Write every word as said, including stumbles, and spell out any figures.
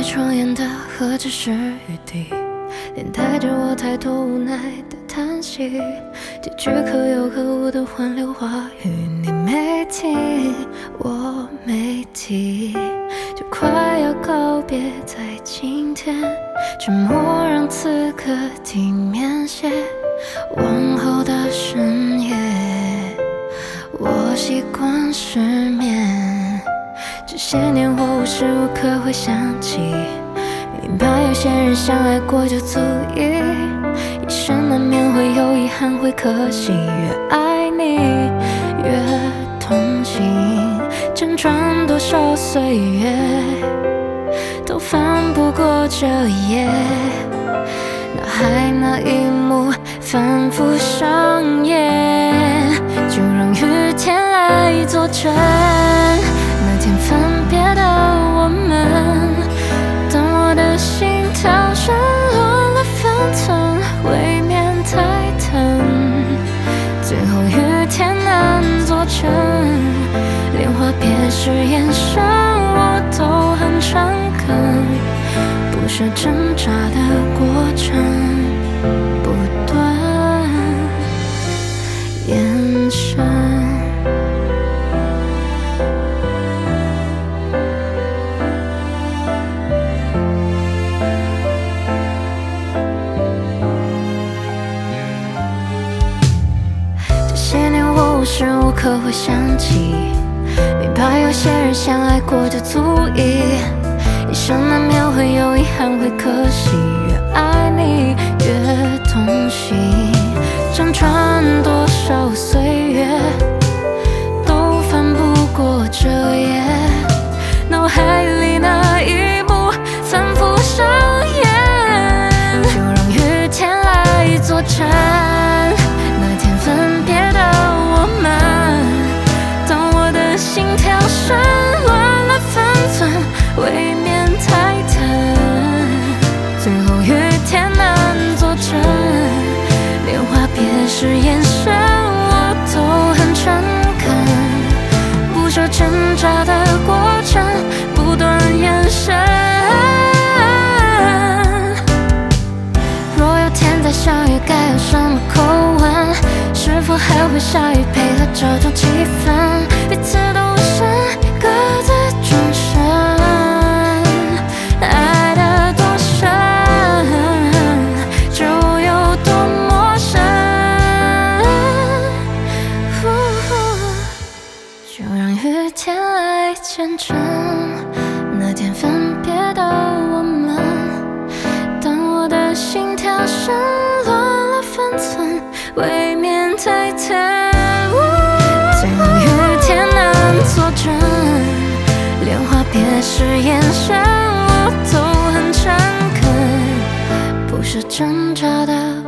在窗沿的何止是雨滴，连带着我太多无奈的叹息。几句可有可无的挽留话语，你没听，我没提，就快要告别在今天，沉默让此刻体面些。往后的深夜，我习惯失眠，这些年我无时无刻会想起，明白有些人相爱过就足以，一生难免会有遗憾，会可惜。越爱你越痛心，辗转多少岁月，都翻不过这页。脑海那一幕反复上演，就让雨天来作证。那天分别的我们，当我的心跳声乱了分寸，未免太疼。最后雨天难做成，连话别时眼神我都很诚恳，不是挣扎的过程，不断延伸。这些年我无时无刻会想起，明白有些人相爱过就足以，一生难免会有遗憾，会可惜。越爱你越痛心，辗转多少岁月，都翻不过这页。脑海里那一幕反复上演，就让雨天来作证。那天分别的我们，当我的心跳声乱了分寸，未免太疼。最后雨天难作证，连话别时眼神我都很诚恳，不说挣扎的过程，不断延伸。若有天再相遇，该有什么口吻？是否还会下雨配合这种气氛？彼此都无声，各自转身，爱得多深，就有多陌生。就让雨天来见证，那天分别的我们，当我的心跳声乱了分寸，未免太疼。最后雨天难作证，连话别时眼神我都很诚恳，不是挣扎的